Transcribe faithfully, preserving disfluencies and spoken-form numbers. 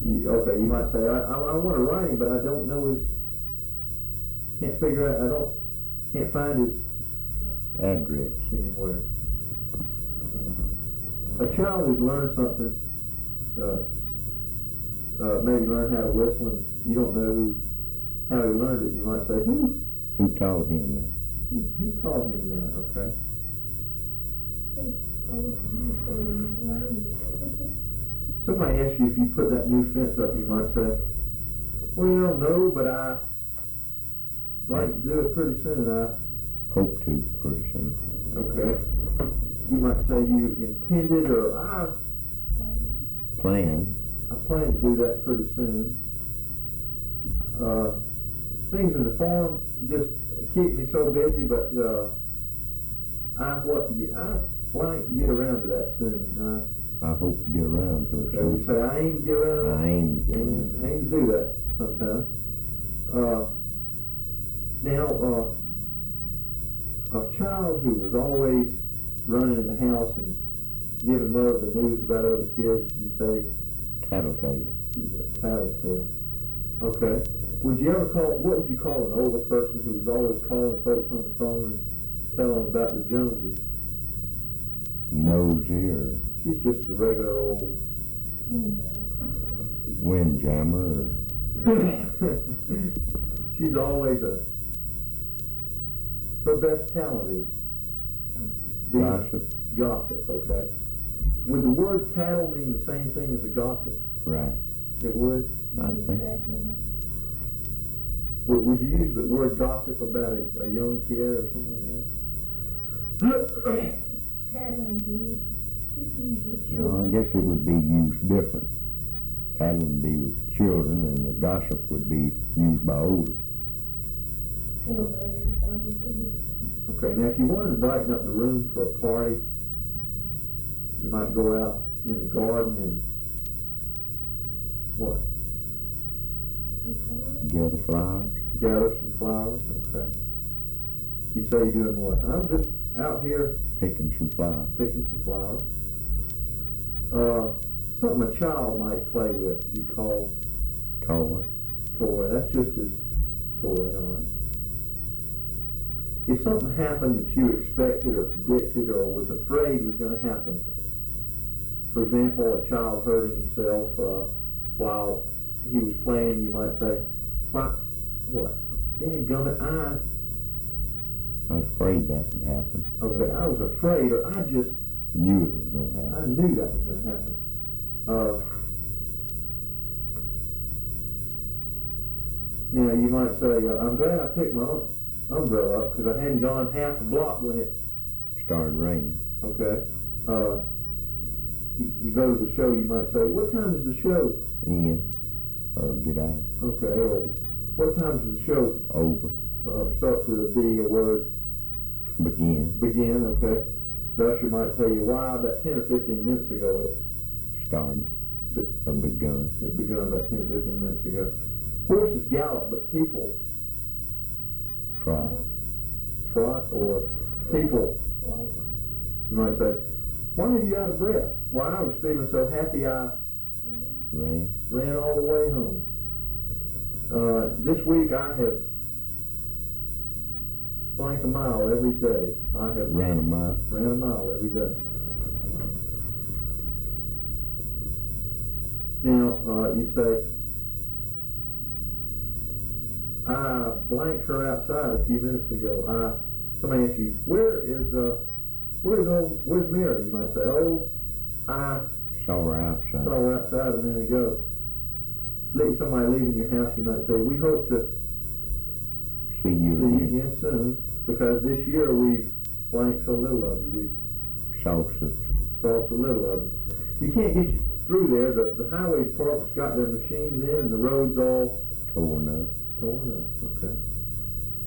You, okay, you might say, I, I, I want to write him, but I don't know his, can't figure out, I don't, can't find his address anywhere. A child who's learned something, uh, uh, maybe learned how to whistle, and you don't know who, how he learned it, you might say, who? Who taught him that? Who, who taught him that? Okay. Somebody asks you if you put that new fence up, you might say, well, no, but I like to do it pretty soon. I hope to pretty soon. Okay. You might say you intended, or I plan. I plan to do that pretty soon. Uh, things in the farm just keep me so busy, but uh, I what I blank get around to that soon. Uh, I hope to get around to it. Okay, you say I aim to get around. I aim to get aim, around. Aim to do that sometime. Uh, now, uh, a child who was always running in the house and giving mother the news about other kids, you say tattletale. He's a tattletale. Okay. Would you ever call? What would you call an older person who was always calling folks on the phone and telling them about the Joneses? Nosy, or she's just a regular old windjammer. She's always a. Her best talent is being gossip. Gossip. Okay. Would the word tattle mean the same thing as a gossip? Right. It would. I think. Would, would you use the word gossip about a, a young kid or something like that? Tattling is used with No, children. I guess it would be used different. Tattling would be with children, and the gossip would be used by older. Talebearers, probably. Okay, now if you wanted to brighten up the room for a party, you might go out in the garden and what? Gather flowers. Gather some flowers, okay. You say you're doing what? I'm just out here picking some flowers. Picking some flowers. Uh, something a child might play with, you call toy. Toy. That's just his toy, all right. If something happened that you expected or predicted or was afraid was going to happen, for example, a child hurting himself uh, while he was playing, you might say, "What? What? Dadgummit, I." I was afraid that would happen. Okay, I was afraid, or I just knew it was going to happen. I knew that was going to happen. Uh, now you might say, uh, "I'm glad I picked my um, umbrella up because I hadn't gone half a block when it started raining." Okay. Uh, you, you go to the show, you might say, "What time is the show?" In or get out. Okay. Or what time is the show? Over. Uh, starts with a B, a word. Begin. Begin, okay. The usher might tell you why about ten or fifteen minutes ago it started. It, or begun. It begun about ten or fifteen minutes ago. Horses gallop, but people trot. Trot, or people. You might say, "Why are you out of breath?" "Why, I was feeling so happy I ran. Ran all the way home." Uh, this week I have blank a mile every day. I have ran a mile. Ran a mile every day. Now uh, you say, "I blanked her outside a few minutes ago." I somebody asks you, "Where is uh, where's old where's Mary?" You might say, "Oh, I saw her outside. Saw her outside a minute ago." Somebody leaving your house, you might say, "We hope to see you see again. you again soon, because this year we've blanked so little of you. We've saw so, saw so little of you." You can't get you through there. The, the highway department's got their machines in, and the road's all torn up. Torn up. Okay.